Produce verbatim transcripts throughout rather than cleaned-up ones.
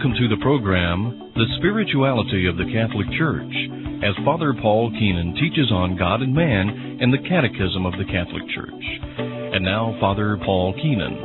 welcome to the program, The Spirituality of the Catholic Church, as Father Paul Keenan teaches on God and man and the Catechism of the Catholic Church. And now, Father Paul Keenan.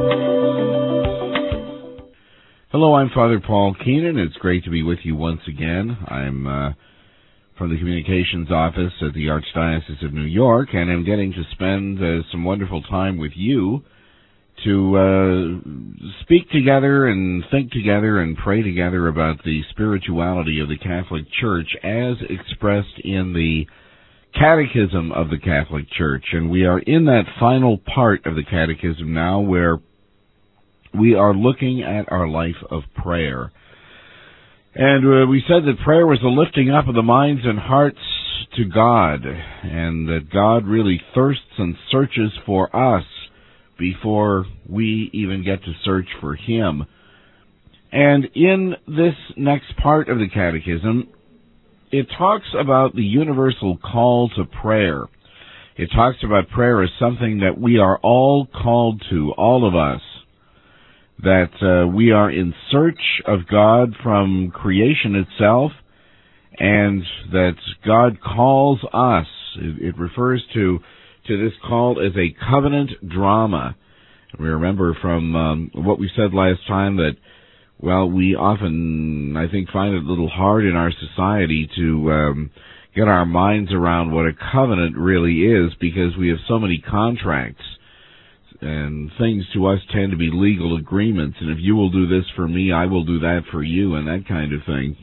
Hello, I'm Father Paul Keenan. It's great to be with you once again. I'm uh, from the Communications Office at the Archdiocese of New York, and I'm getting to spend uh, some wonderful time with you to uh, speak together and think together and pray together about the spirituality of the Catholic Church as expressed in the Catechism of the Catholic Church. And we are in that final part of the Catechism now where we are looking at our life of prayer. And uh, we said that prayer was the lifting up of the minds and hearts to God, and that God really thirsts and searches for us before we even get to search for Him. And in this next part of the Catechism, it talks about the universal call to prayer. It talks about prayer as something that we are all called to, all of us, that uh, we are in search of God from creation itself, and that God calls us. It, it refers to to this call as a covenant drama. We remember from um, what we said last time that, well, we often, I think, find it a little hard in our society to um, get our minds around what a covenant really is, because we have so many contracts, and things to us tend to be legal agreements, and if you will do this for me, I will do that for you, and that kind of thing.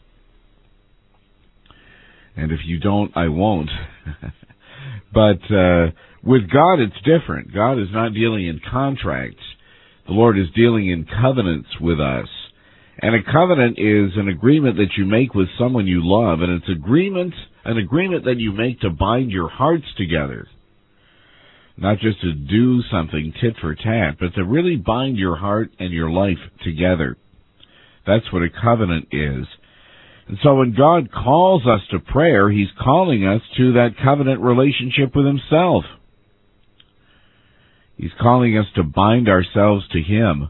And if you don't, I won't. But uh, with God, it's different. God is not dealing in contracts. The Lord is dealing in covenants with us. And a covenant is an agreement that you make with someone you love, and it's agreement, an agreement that you make to bind your hearts together. Not just to do something tit for tat, but to really bind your heart and your life together. That's what a covenant is. And so when God calls us to prayer, He's calling us to that covenant relationship with Himself. He's calling us to bind ourselves to Him.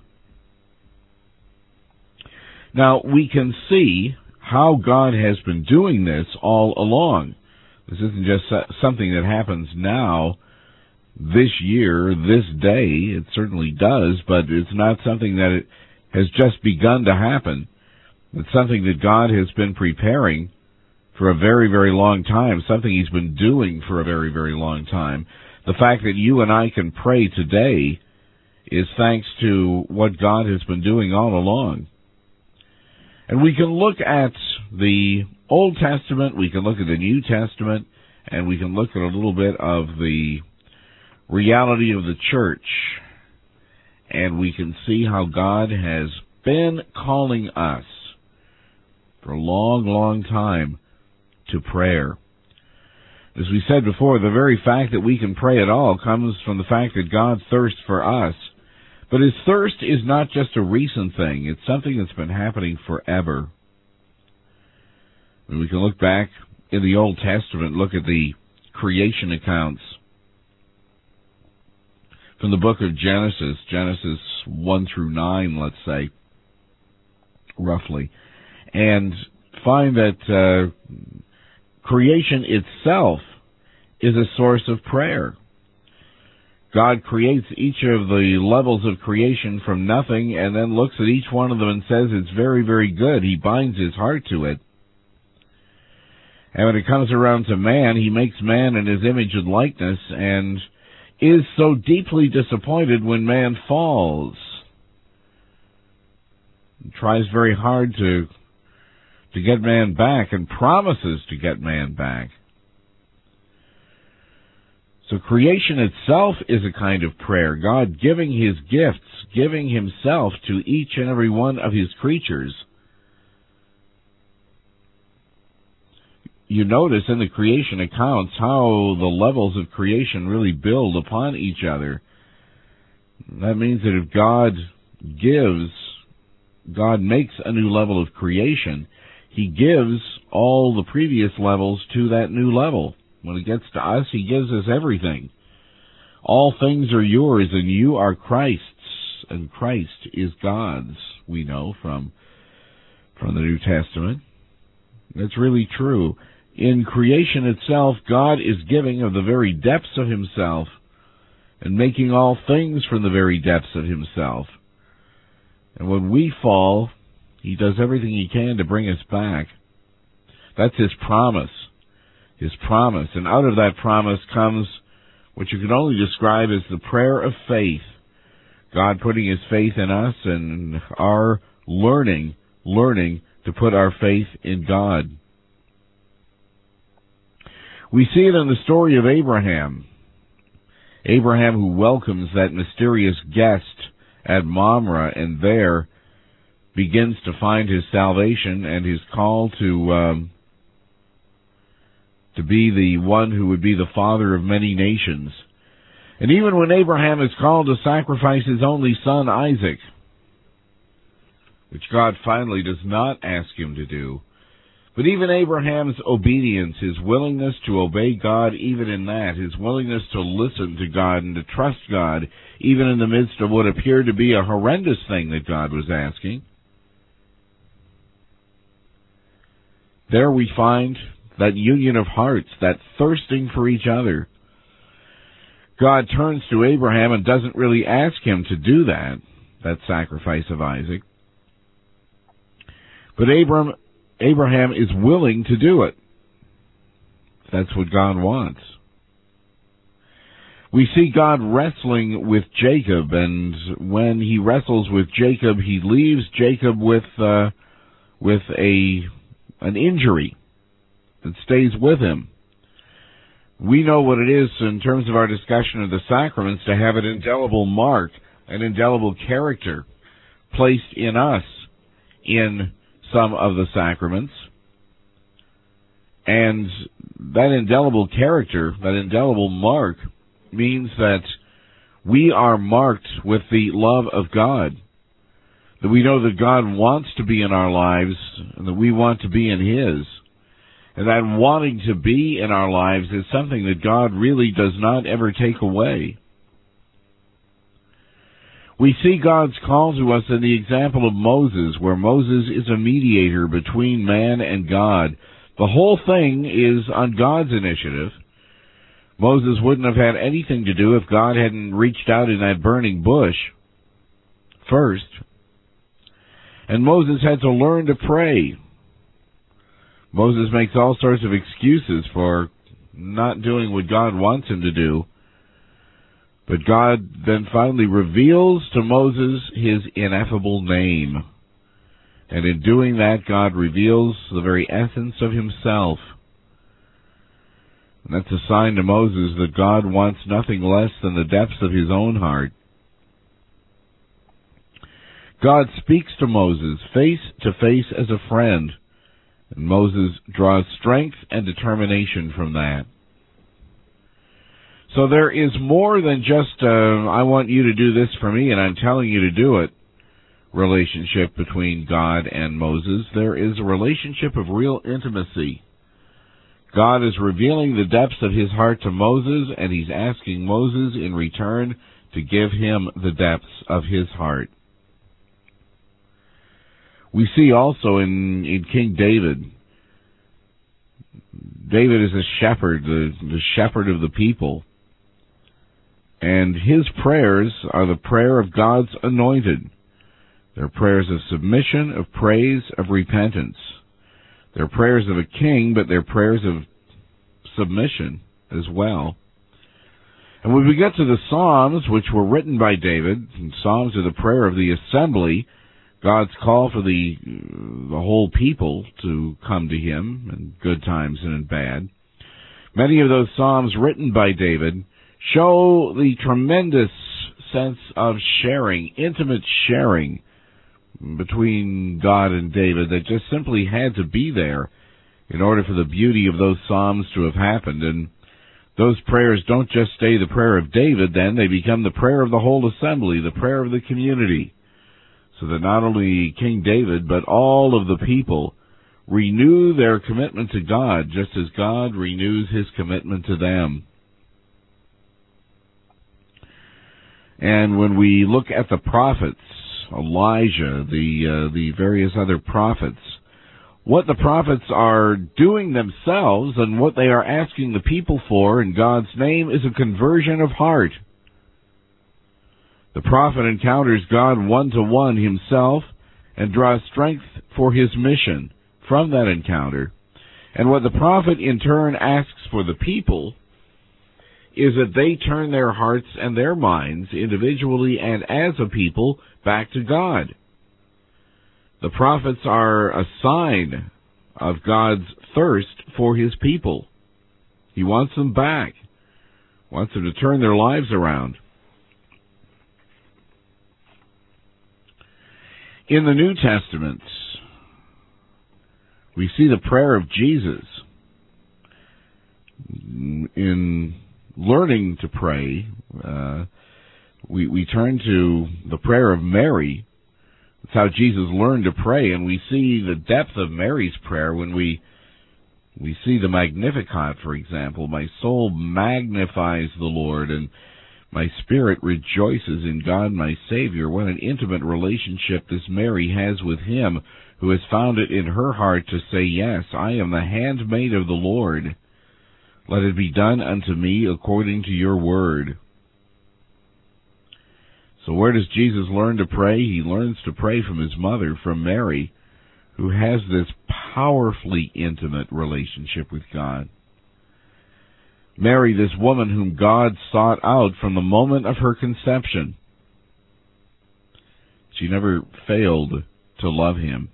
Now, we can see how God has been doing this all along. This isn't just something that happens now, this year, this day. It certainly does, but it's not something that it has just begun to happen. It's something that God has been preparing for a very, very long time, something He's been doing for a very, very long time. The fact that you and I can pray today is thanks to what God has been doing all along. And we can look at the Old Testament, we can look at the New Testament, and we can look at a little bit of the reality of the church, and we can see how God has been calling us for a long, long time to prayer. As we said before, the very fact that we can pray at all comes from the fact that God thirsts for us. But His thirst is not just a recent thing. It's something that's been happening forever. And we can look back in the Old Testament, look at the creation accounts from the book of Genesis, Genesis one through nine, let's say, roughly, and find that uh, creation itself is a source of prayer. God creates each of the levels of creation from nothing and then looks at each one of them and says it's very, very good. He binds His heart to it. And when it comes around to man, He makes man in His image and likeness and is so deeply disappointed when man falls. He tries very hard to to get man back and promises to get man back. So creation itself is a kind of prayer. God giving His gifts, giving Himself to each and every one of His creatures. You notice in the creation accounts how the levels of creation really build upon each other. That means that if God gives, God makes a new level of creation, He gives all the previous levels to that new level. When it gets to us, He gives us everything. All things are yours, and you are Christ's, and Christ is God's, we know from from the New Testament. It's really true. In creation itself, God is giving of the very depths of himself and making all things from the very depths of himself. And when we fall, he does everything he can to bring us back. That's his promise. His promise. And out of that promise comes what you can only describe as the prayer of faith. God putting his faith in us and our learning, learning to put our faith in God. We see it in the story of Abraham. Abraham who welcomes that mysterious guest at Mamre and there begins to find his salvation and his call to um, to be the one who would be the father of many nations. And even when Abraham is called to sacrifice his only son, Isaac, which God finally does not ask him to do, but even Abraham's obedience, his willingness to obey God even in that, his willingness to listen to God and to trust God, even in the midst of what appeared to be a horrendous thing that God was asking, there we find that union of hearts, that thirsting for each other. God turns to Abraham and doesn't really ask him to do that, that sacrifice of Isaac. But Abram, Abraham is willing to do it. That's what God wants. We see God wrestling with Jacob, and when he wrestles with Jacob, he leaves Jacob with uh, with a an injury that stays with him. We know what it is in terms of our discussion of the sacraments to have an indelible mark, an indelible character placed in us in some of the sacraments. And that indelible character, that indelible mark, means that we are marked with the love of God, that we know that God wants to be in our lives and that we want to be in his. And that wanting to be in our lives is something that God really does not ever take away. We see God's call to us in the example of Moses, where Moses is a mediator between man and God. The whole thing is on God's initiative. Moses wouldn't have had anything to do if God hadn't reached out in that burning bush first. And Moses had to learn to pray. Moses makes all sorts of excuses for not doing what God wants him to do. But God then finally reveals to Moses his ineffable name. And in doing that, God reveals the very essence of himself. And that's a sign to Moses that God wants nothing less than the depths of his own heart. God speaks to Moses face to face as a friend. And Moses draws strength and determination from that. So there is more than just, uh, I want you to do this for me and I'm telling you to do it, relationship between God and Moses. There is a relationship of real intimacy. God is revealing the depths of his heart to Moses, and he's asking Moses in return to give him the depths of his heart. We see also in, in King David, David is a shepherd, the, the shepherd of the people. And his prayers are the prayer of God's anointed. They're prayers of submission, of praise, of repentance. They're prayers of a king, but they're prayers of submission as well. And when we get to the Psalms, which were written by David, and Psalms are the prayer of the assembly, God's call for the the whole people to come to him in good times and in bad. Many of those psalms written by David show the tremendous sense of sharing, intimate sharing between God and David that just simply had to be there in order for the beauty of those psalms to have happened. And those prayers don't just stay the prayer of David, then they become the prayer of the whole assembly, the prayer of the community. So that not only King David, but all of the people renew their commitment to God, just as God renews his commitment to them. And when we look at the prophets, Elijah, the uh, the various other prophets. What the prophets are doing themselves and what they are asking the people for in God's name is a conversion of heart. The prophet encounters God one-to-one himself and draws strength for his mission from that encounter. And what the prophet in turn asks for the people is that they turn their hearts and their minds individually and as a people back to God. The prophets are a sign of God's thirst for his people. He wants them back, wants them to turn their lives around. In the New Testament, we see the prayer of Jesus. In learning to pray, uh, we, we turn to the prayer of Mary. That's how Jesus learned to pray, and we see the depth of Mary's prayer when we we see the Magnificat, for example. My soul magnifies the Lord, and my spirit rejoices in God my Savior. What an intimate relationship this Mary has with him, who has found it in her heart to say, yes, I am the handmaid of the Lord. Let it be done unto me according to your word. So where does Jesus learn to pray? He learns to pray from his mother, from Mary, who has this powerfully intimate relationship with God. Mary, this woman whom God sought out from the moment of her conception. She never failed to love him.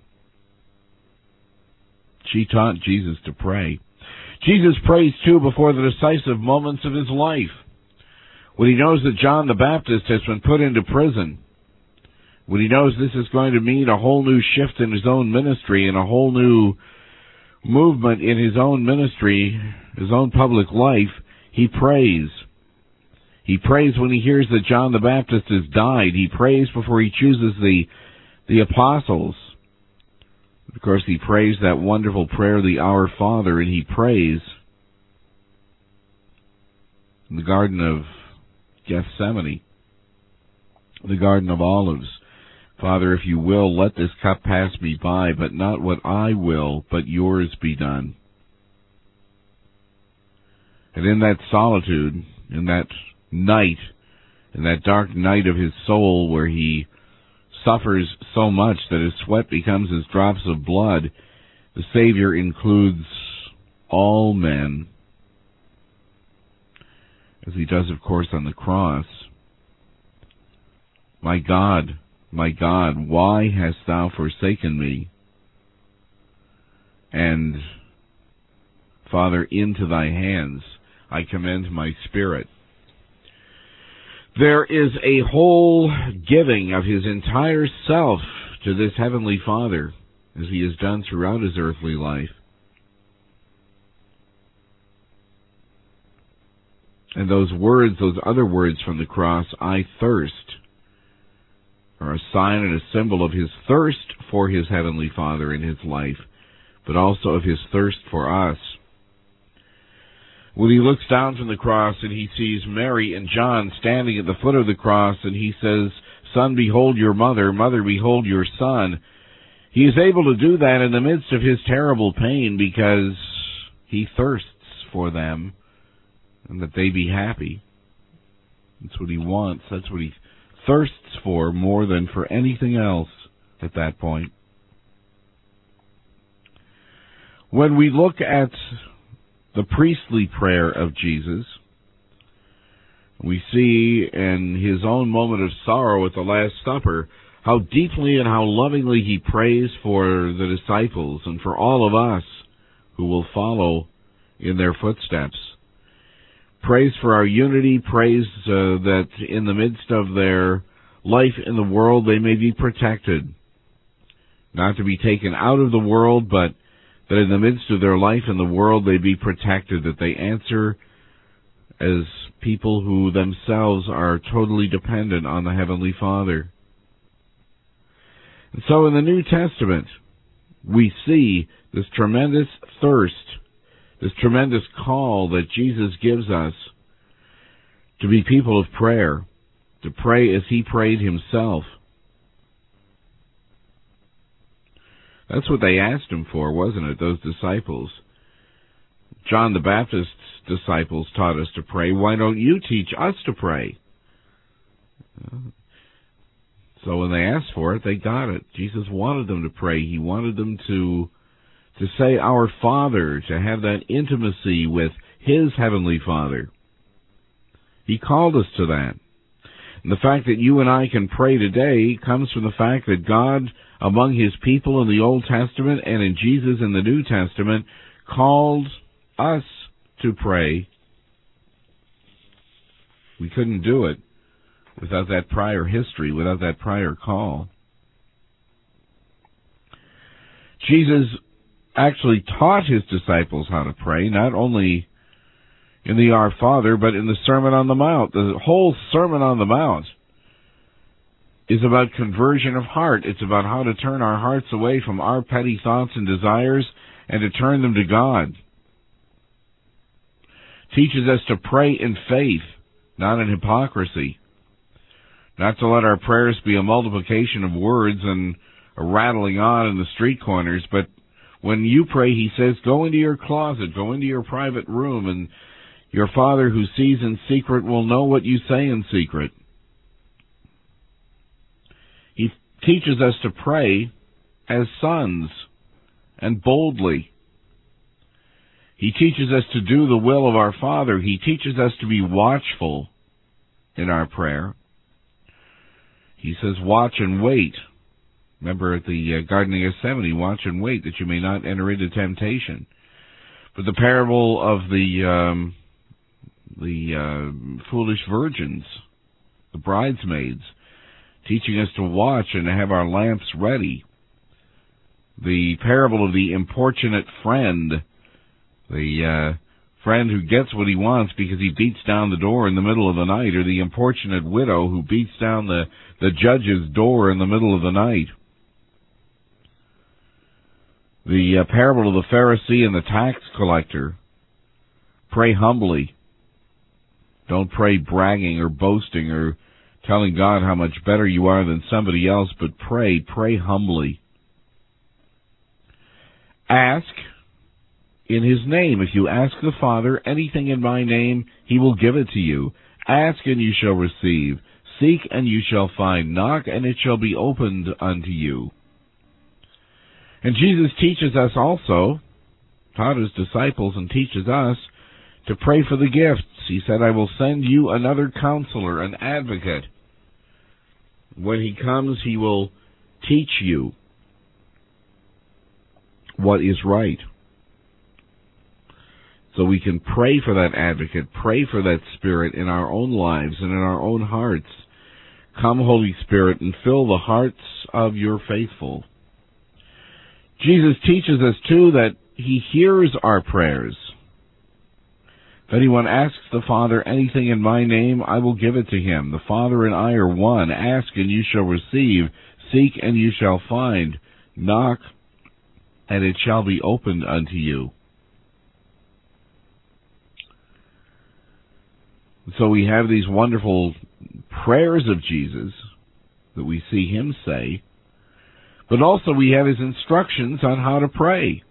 She taught Jesus to pray. Jesus prays, too, before the decisive moments of his life. When he knows that John the Baptist has been put into prison, when he knows this is going to mean a whole new shift in his own ministry and a whole new movement in his own ministry, his own public life, he prays. He prays when he hears that John the Baptist has died. He prays before he chooses the, the apostles. Of course, he prays that wonderful prayer, the Our Father, and he prays in the Garden of Gethsemane, the Garden of Olives. Father, if you will, let this cup pass me by, but not what I will, but yours be done. And in that solitude, in that night, in that dark night of his soul where he suffers so much that his sweat becomes as drops of blood, the Savior includes all men, as he does, of course, on the cross. My God, my God, why hast thou forsaken me? And, Father, into thy hands I commend my spirit. There is a whole giving of his entire self to this Heavenly Father, as he has done throughout his earthly life. And those words, those other words from the cross, I thirst, are a sign and a symbol of his thirst for his Heavenly Father in his life, but also of his thirst for us. When he looks down from the cross and he sees Mary and John standing at the foot of the cross, and he says, Son, behold your mother, mother, behold your son, he is able to do that in the midst of his terrible pain because he thirsts for them and that they be happy. That's what he wants. That's what he thirsts for more than for anything else at that point. When we look at the priestly prayer of Jesus, we see in his own moment of sorrow at the Last Supper how deeply and how lovingly he prays for the disciples and for all of us who will follow in their footsteps. Prays for our unity, prays uh, that in the midst of their life in the world they may be protected, not to be taken out of the world, but that in the midst of their life in the world they be protected, that they answer as people who themselves are totally dependent on the Heavenly Father. And so in the New Testament, we see this tremendous thirst, this tremendous call that Jesus gives us to be people of prayer, to pray as he prayed himself. That's what they asked him for, wasn't it, those disciples? John the Baptist's disciples taught us to pray. Why don't you teach us to pray? So when they asked for it, they got it. Jesus wanted them to pray. He wanted them to to say, Our Father, to have that intimacy with His Heavenly Father. He called us to that. And the fact that you and I can pray today comes from the fact that God, among His people in the Old Testament and in Jesus in the New Testament, called us to pray. We couldn't do it without that prior history, without that prior call. Jesus actually taught His disciples how to pray, not only in the Our Father, but in the Sermon on the Mount. The whole Sermon on the Mount is about conversion of heart. It's about how to turn our hearts away from our petty thoughts and desires and to turn them to God. Teaches us to pray in faith, not in hypocrisy. Not to let our prayers be a multiplication of words and a rattling on in the street corners, but when you pray, He says, go into your closet, go into your private room, and your Father who sees in secret will know what you say in secret. He teaches us to pray as sons and boldly. He teaches us to do the will of our Father. He teaches us to be watchful in our prayer. He says, watch and wait. Remember at the uh, Garden of Gethsemane, watch and wait that you may not enter into temptation. But the parable of the um, the uh, foolish virgins, the bridesmaids, teaching us to watch and to have our lamps ready. The parable of the importunate friend, the uh, friend who gets what he wants because he beats down the door in the middle of the night, or the importunate widow who beats down the, the judge's door in the middle of the night. The uh, parable of the Pharisee and the tax collector. Pray humbly. Don't pray bragging or boasting or telling God how much better you are than somebody else, but pray, pray humbly. Ask in His name. If you ask the Father anything in my name, He will give it to you. Ask and you shall receive. Seek and you shall find. Knock and it shall be opened unto you. And Jesus teaches us also, taught His disciples and teaches us, to pray for the gifts. He said, I will send you another counselor, an advocate. When He comes, He will teach you what is right. So we can pray for that advocate, pray for that Spirit in our own lives and in our own hearts. Come, Holy Spirit, and fill the hearts of your faithful. Jesus teaches us, too, that He hears our prayers. If anyone asks the Father anything in my name, I will give it to him. The Father and I are one. Ask and you shall receive. Seek and you shall find. Knock and it shall be opened unto you. So we have these wonderful prayers of Jesus that we see Him say, but also we have His instructions on how to pray.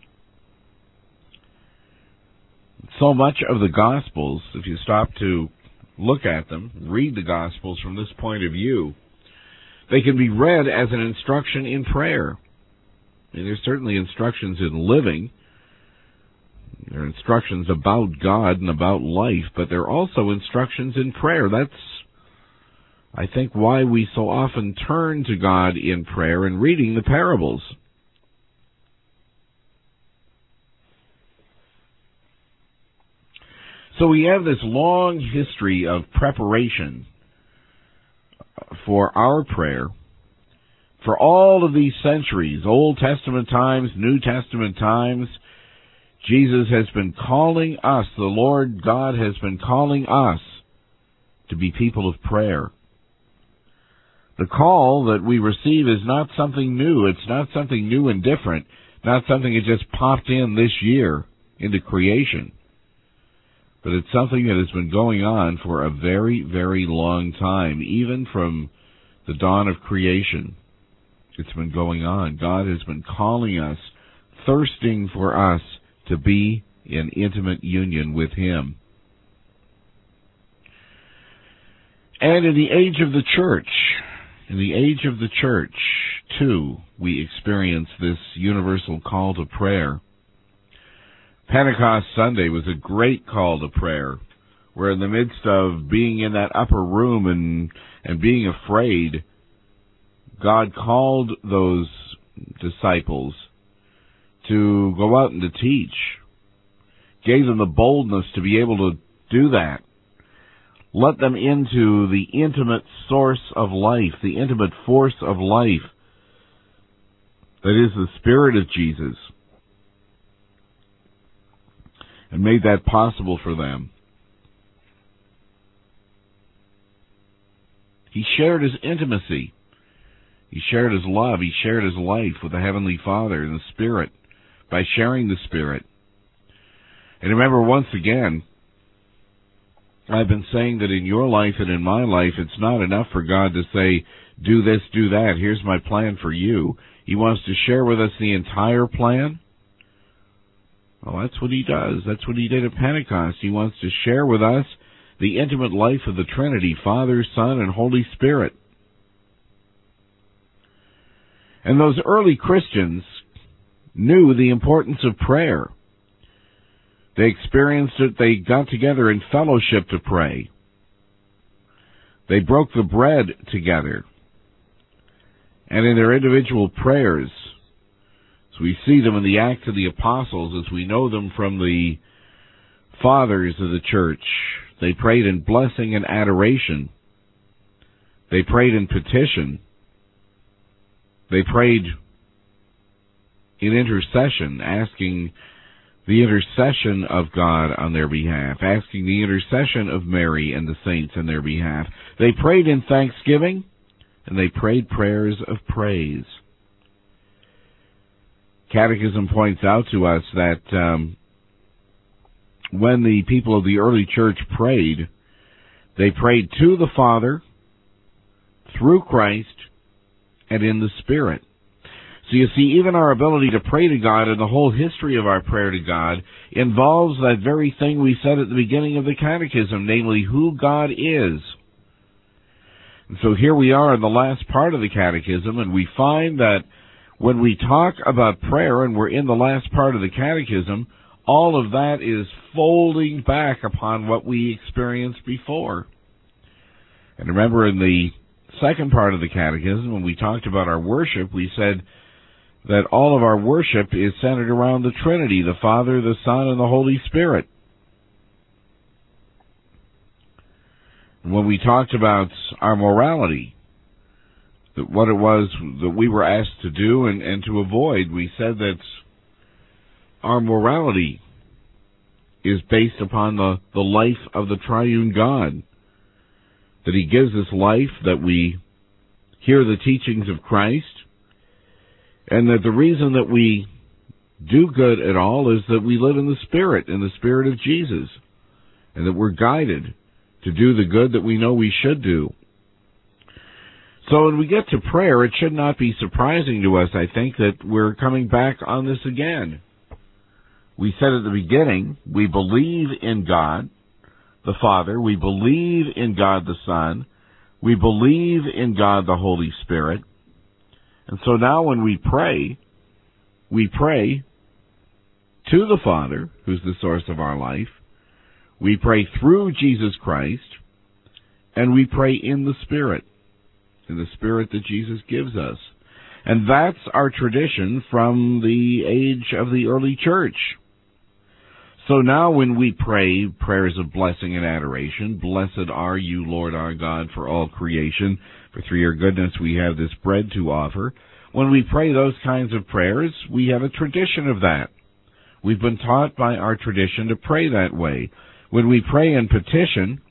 So much of the Gospels, if you stop to look at them, read the Gospels from this point of view, they can be read as an instruction in prayer. I mean, there's certainly instructions in living. There are instructions about God and about life, but there are also instructions in prayer. That's, I think, why we so often turn to God in prayer and reading the parables. So we have this long history of preparation for our prayer. For all of these centuries, Old Testament times, New Testament times, Jesus has been calling us, the Lord God has been calling us to be people of prayer. The call that we receive is not something new. It's not something new and different, not something that just popped in this year into creation. But it's something that has been going on for a very, very long time, even from the dawn of creation. It's been going on. God has been calling us, thirsting for us to be in intimate union with Him. And in the age of the church, in the age of the church, too, we experience this universal call to prayer. Pentecost Sunday was a great call to prayer, where in the midst of being in that upper room and, and being afraid, God called those disciples to go out and to teach, gave them the boldness to be able to do that. Let them into the intimate source of life, the intimate force of life that is the Spirit of Jesus, and made that possible for them. He shared His intimacy. He shared His love. He shared His life with the Heavenly Father and the Spirit by sharing the Spirit. And remember, once again, I've been saying that in your life and in my life, it's not enough for God to say, do this, do that, here's my plan for you. He wants to share with us the entire plan. Well, that's what He does. That's what He did at Pentecost. He wants to share with us the intimate life of the Trinity, Father, Son, and Holy Spirit. And those early Christians knew the importance of prayer. They experienced it. They got together in fellowship to pray. They broke the bread together. And in their individual prayers, so we see them in the Acts of the Apostles as we know them from the fathers of the church. They prayed in blessing and adoration. They prayed in petition. They prayed in intercession, asking the intercession of God on their behalf, asking the intercession of Mary and the saints on their behalf. They prayed in thanksgiving, and they prayed prayers of praise. Catechism points out to us that um, when the people of the early church prayed, they prayed to the Father, through Christ, and in the Spirit. So you see, even our ability to pray to God and the whole history of our prayer to God involves that very thing we said at the beginning of the Catechism, namely who God is. And so here we are in the last part of the Catechism, and we find that when we talk about prayer and we're in the last part of the Catechism, all of that is folding back upon what we experienced before. And remember, in the second part of the Catechism, when we talked about our worship, we said that all of our worship is centered around the Trinity, the Father, the Son, and the Holy Spirit. And when we talked about our morality, that what it was that we were asked to do and, and to avoid, we said that our morality is based upon the, the life of the triune God, that He gives us life, that we hear the teachings of Christ, and that the reason that we do good at all is that we live in the Spirit, in the Spirit of Jesus, and that we're guided to do the good that we know we should do. So when we get to prayer, it should not be surprising to us, I think, that we're coming back on this again. We said at the beginning, we believe in God the Father, we believe in God the Son, we believe in God the Holy Spirit. And so now when we pray, we pray to the Father, who's the source of our life. We pray through Jesus Christ, and we pray in the Spirit, in the Spirit that Jesus gives us. And that's our tradition from the age of the early church. So now when we pray prayers of blessing and adoration, blessed are you, Lord our God, for all creation, for through your goodness we have this bread to offer. When we pray those kinds of prayers, we have a tradition of that. We've been taught by our tradition to pray that way. When we pray in petition,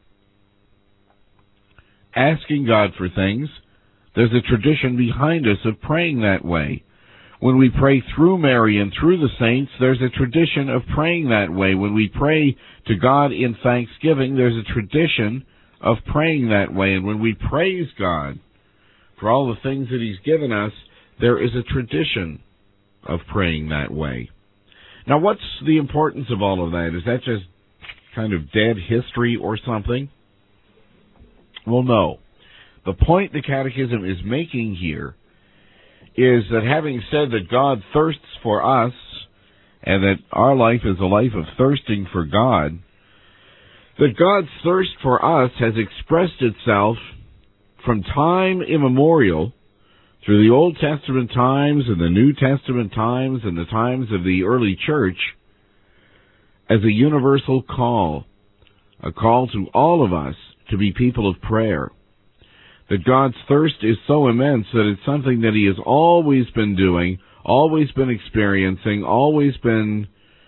asking God for things, there's a tradition behind us of praying that way. When we pray through Mary and through the saints, there's a tradition of praying that way. When we pray to God in thanksgiving, there's a tradition of praying that way. And when we praise God for all the things that He's given us, there is a tradition of praying that way. Now, what's the importance of all of that? Is that just kind of dead history or something? Well, no. The point the Catechism is making here is that having said that God thirsts for us, and that our life is a life of thirsting for God, that God's thirst for us has expressed itself from time immemorial, through the Old Testament times and the New Testament times and the times of the early church, as a universal call, a call to all of us to be people of prayer. That God's thirst is so immense that it's something that He has always been doing, always been experiencing, always been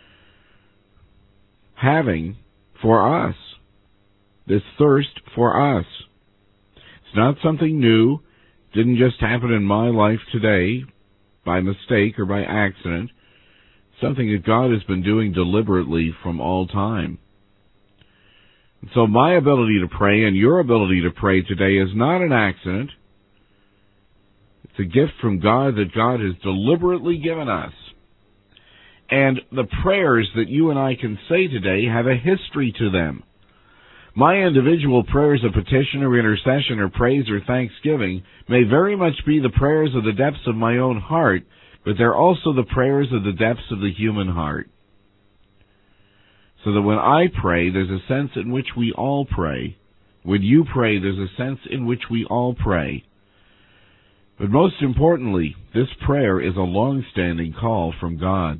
having for us. This thirst for us. It's not something new. It didn't just happen in my life today by mistake or by accident. It's something that God has been doing deliberately from all time. And so my ability to pray and your ability to pray today is not an accident. It's a gift from God that God has deliberately given us. And the prayers that you and I can say today have a history to them. My individual prayers of petition or intercession or praise or thanksgiving may very much be the prayers of the depths of my own heart, but they're also the prayers of the depths of the human heart. So that when I pray, there's a sense in which we all pray. When you pray, there's a sense in which we all pray. But most importantly, this prayer is a long-standing call from God.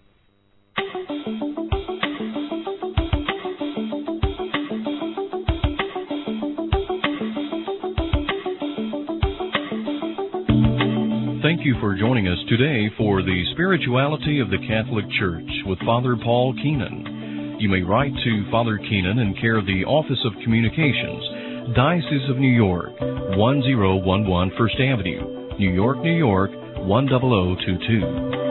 Thank you for joining us today for the Spirituality of the Catholic Church with Father Paul Keenan. You may write to Father Keenan in care of the Office of Communications, Diocese of New York, one zero one one First Avenue, New York, New York, one zero zero two two.